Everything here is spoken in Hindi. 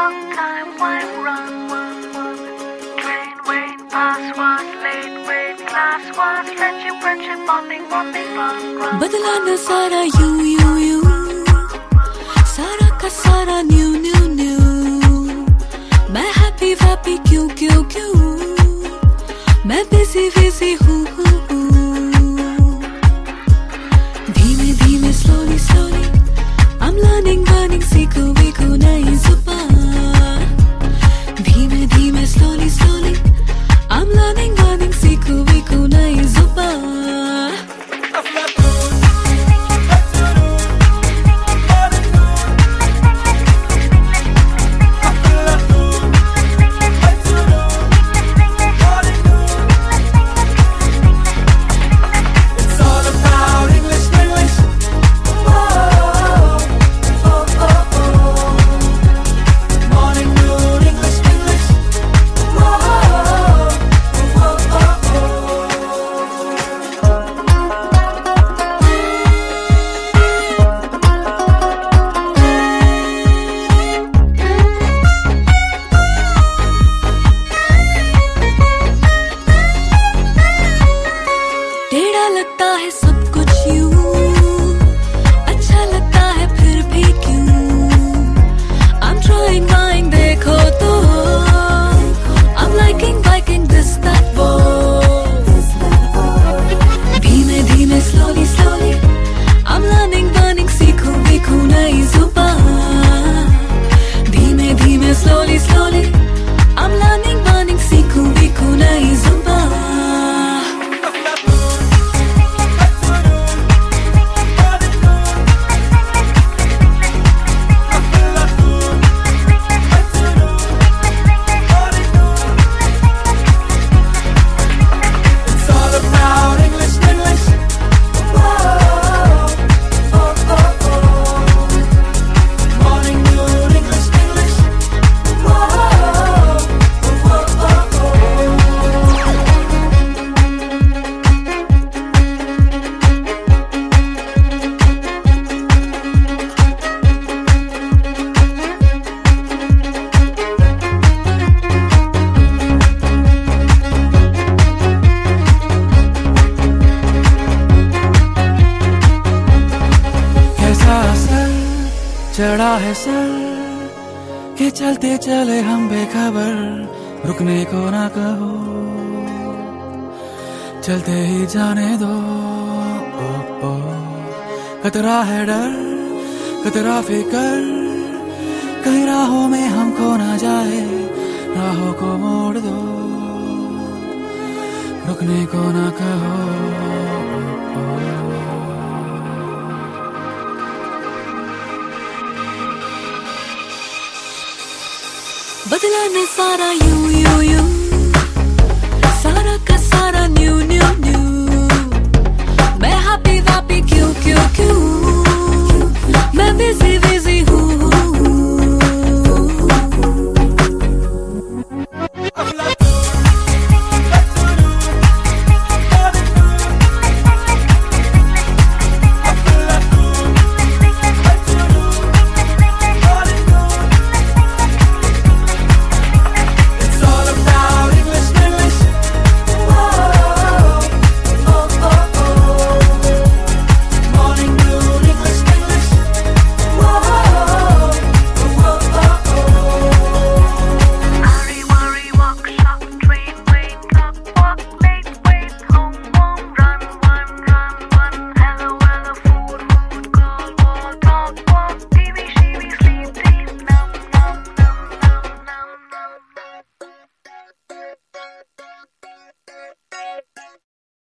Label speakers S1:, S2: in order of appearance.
S1: long time, why run? Train, wait, pass was late, wait, class was friendship, bonding, run.
S2: बदला न सारा you सारा का सारा new मैं happy क्यों मैं busy हूँ धीमे slowly I'm learning सीखूं नई जुबान धीमे slowly I'm learning सीखूं नई जुबान लगता है सब कुछ यूं अच्छा लगता है फिर भी क्यों I'm trying देखो तो I'm liking this that वो धीमे slowly I'm learning सीखूं नई जुबान धीमे slowly I'm learning सीखूं नई जुबान
S3: चढ़ा है सर के चलते चले हम बेखबर रुकने को ना कहो चलते ही जाने दो खतरा है डर खतरा फिकर कहीं राहों में हमको ना जाए राहों को मोड़ दो रुकने को ना कहो
S2: बदला न सारा you